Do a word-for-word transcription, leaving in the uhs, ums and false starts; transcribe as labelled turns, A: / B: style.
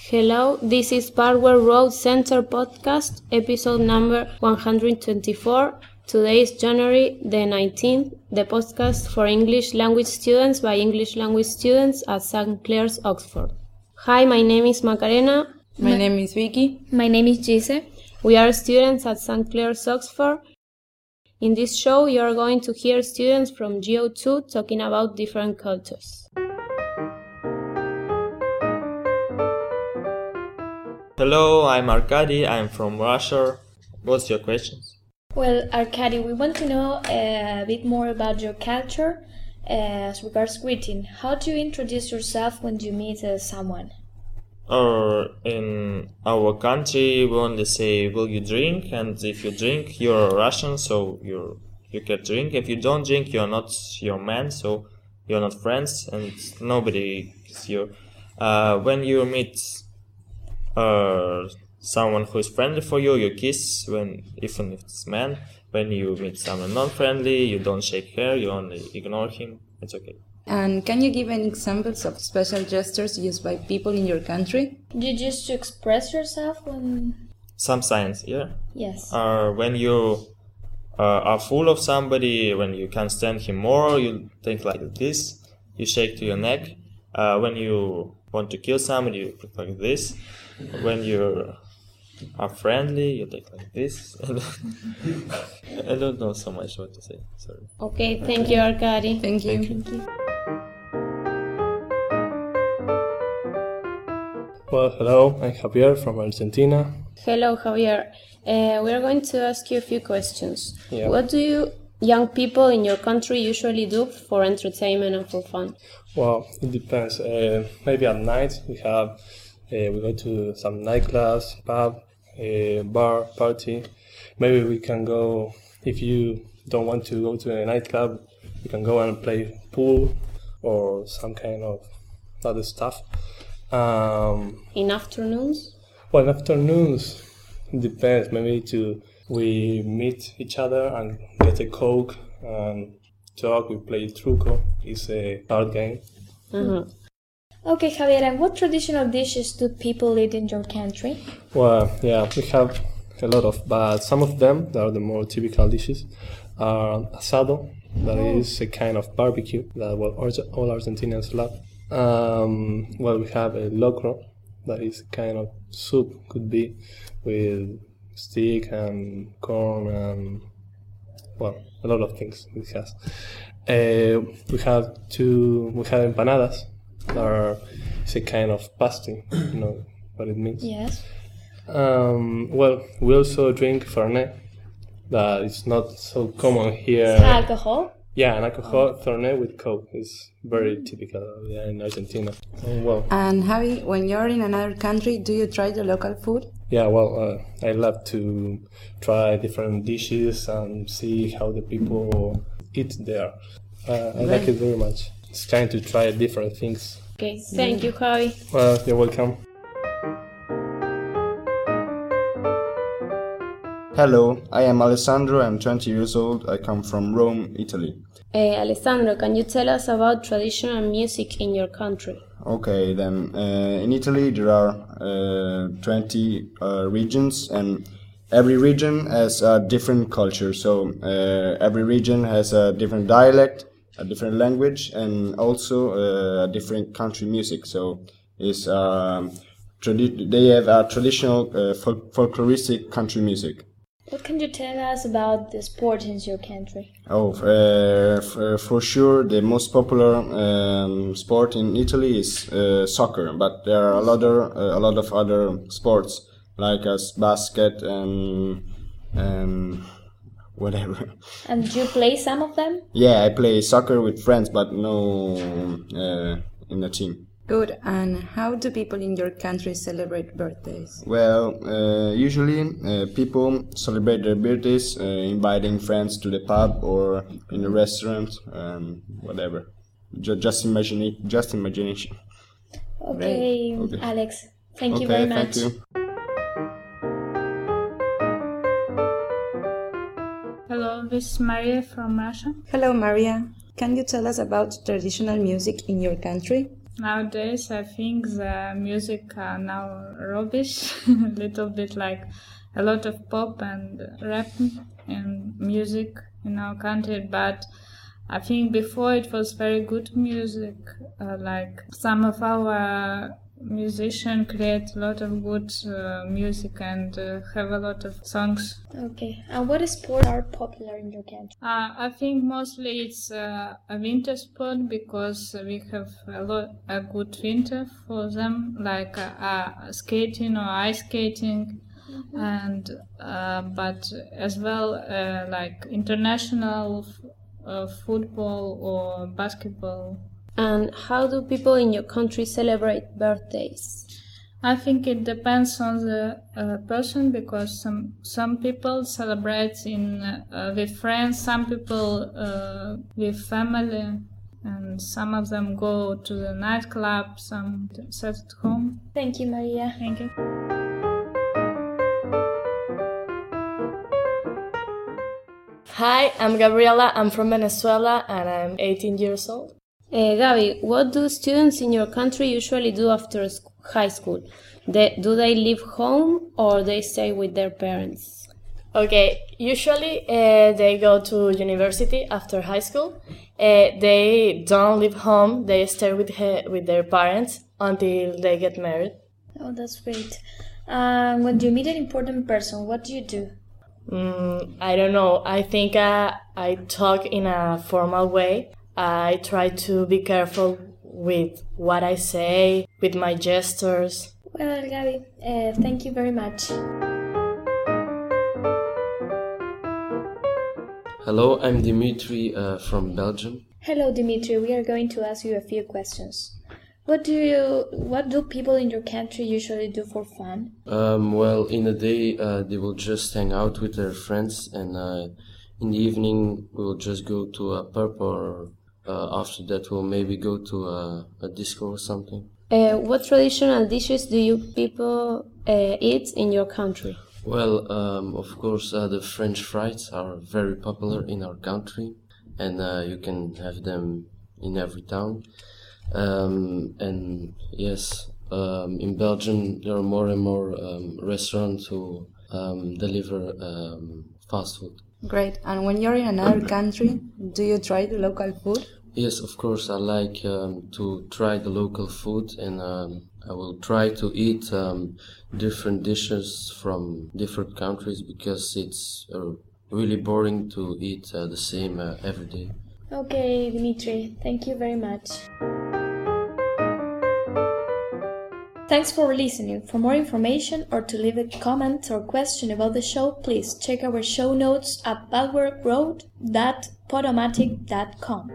A: Hello, this is Barwell Road Center Podcast, episode number one hundred twenty-four. Today is January the nineteenth, the podcast for English language students by English language students at Saint Clair's, Oxford. Hi, my name is Macarena.
B: My, my name is Vicky.
C: My name is Gise.
A: We are students at Saint Clair's, Oxford. In this show, you are going to hear students from G O two talking about different cultures.
D: Hello, I'm Arkady. I'm from Russia. What's your questions?
C: Well, Arkady, we want to know uh, a bit more about your culture uh, as regards greeting. How do you introduce yourself when you meet uh, someone?
D: Or in our country, we only say, "Will you drink?" And if you drink, you're Russian, so you you can drink. If you don't drink, you're not your man, so you're not friends, and nobody is you. Uh, when you meet uh, someone who is friendly for you, you kiss. When even if it's man. When you meet someone non-friendly, you don't shake hands. You only ignore him. It's okay.
B: And can you give any examples of special gestures used by people in your country?
C: Do you just to express yourself when...
D: Some signs, yeah.
C: Yes.
D: Uh, when you uh, are full of somebody, when you can't stand him more, you think like this. You shake to your neck. Uh, when you want to kill somebody, you think like this. When you are friendly, you take like this. I don't know so much what to say. Sorry.
A: Okay, thank you, Arkady.
B: Thank you.
D: Thank you.
E: Well, hello, I'm Javier from Argentina.
A: Hello, Javier. Uh, we are going to ask you a few questions.
E: Yeah.
A: What do you young people in your country usually do for entertainment and for fun?
E: Well, it depends. Uh, maybe at night we have uh, we go to some nightclubs, pub, uh, bar, party. Maybe we can go, if you don't want to go to a nightclub, you can go and play pool or some kind of other stuff. Um,
A: in afternoons?
E: Well, in afternoons, it depends. Maybe to we meet each other and get a Coke and talk. We play truco. It's a card game.
A: Mm-hmm.
C: Okay, Javier, and what traditional dishes do people eat in your country?
E: Well, yeah, we have a lot of, but some of them, that are the more typical dishes, are asado. That oh. is a kind of barbecue that well, all Argentinians love. Um, well, we have a locro, that is a kind of soup, could be with steak and corn and, well, a lot of things it has. Uh, we have two, we have empanadas, that are, it's a kind of pasty, you know what it means?
C: Yes.
E: Um, well, we also drink Fernet, that is not so common here.
C: It's alcohol?
E: Yeah, an alcohol, Fernet with Coke is very typical yeah, in Argentina. And well,
B: and Javi, when you're in another country, do you try the local food?
E: Yeah, well, uh, I love to try different dishes and see how the people eat there. Uh, I right. like it very much. It's trying to try different things.
A: Okay, thank you, Javi.
E: Well, you're welcome.
F: Hello, I am Alessandro. I'm twenty years old. I come from Rome, Italy.
A: Hey, Alessandro, can you tell us about traditional music in your country?
F: Okay, then. Uh, in Italy, there are uh, twenty uh, regions, and every region has a different culture. So uh, every region has a different dialect, a different language, and also uh, a different country music. So it's um, tradi- they have a traditional uh, folk- folkloristic country music.
C: What can you tell us about the sport in your country?
F: Oh, uh, for, for sure, the most popular um, sport in Italy is uh, soccer, but there are a lot of uh, a lot of other sports like as basket and and whatever.
C: And do you play some of them?
F: Yeah, I play soccer with friends, but no uh, in a team.
B: Good. And how do people in your country celebrate birthdays?
F: Well, uh, usually uh, people celebrate their birthdays uh, inviting friends to the pub or in a restaurant, um, whatever. Just, just imagine it. Just imagination.
C: Okay, okay. Alex. Thank
F: okay,
C: you very much.
F: Thank you.
G: Hello, this is Maria from Russia.
B: Hello, Maria. Can you tell us about traditional music in your country?
G: Nowadays, I think the music are now rubbish, a little bit like a lot of pop and rap and music in our country, but I think before it was very good music, uh, like some of our musicians create a lot of good uh, music and uh, have a lot of songs.
C: Okay, and what sports are popular in your country?
G: Uh, I think mostly it's uh, a winter sport because we have a lot a good winter for them, like uh, uh, skating or ice skating, mm-hmm. and uh, but as well uh, like international f- uh, football or basketball.
A: And how do people in your country celebrate birthdays?
G: I think it depends on the uh, person because some some people celebrate in uh, with friends, some people uh, with family, and some of them go to the nightclub, some sit at home.
C: Thank you, Maria.
G: Thank you.
H: Hi, I'm Gabriela. I'm from Venezuela and I'm eighteen years old.
A: Uh, Gabi, what do students in your country usually do after sc- high school? They, do they leave home or they stay with their parents?
H: Okay, usually uh, they go to university after high school. Uh, they don't leave home. They stay with he- with their parents until they get married.
C: Oh, that's great. Um, when you meet an important person, what do you do?
H: Mm, I don't know. I think uh, I talk in a formal way. I try to be careful with what I say, with my gestures.
C: Well, Gabi, uh, thank you very much.
I: Hello, I'm Dimitri uh, from Belgium.
C: Hello, Dimitri. We are going to ask you a few questions. What do you, what do people in your country usually do for fun?
I: Um, well, in the day, uh, they will just hang out with their friends, and uh, in the evening, we will just go to a pub, or uh, after that, we'll maybe go to a, a disco or something.
A: Uh, what traditional dishes do you people uh, eat in your country?
I: Well, um, of course, uh, the French fries are very popular in our country, and uh, you can have them in every town. Um, and yes, um, in Belgium there are more and more um, restaurants who um, deliver um, fast food.
B: Great. And when you're in another country, do you try the local food?
I: Yes, of course, I like um, to try the local food, and um, I will try to eat um, different dishes from different countries because it's uh, really boring to eat uh, the same uh, every day.
C: Okay, Dimitri, thank you very much. Thanks for listening. For more information or to leave a comment or question about the show, please check our show notes at badworkroad dot podomatic dot com.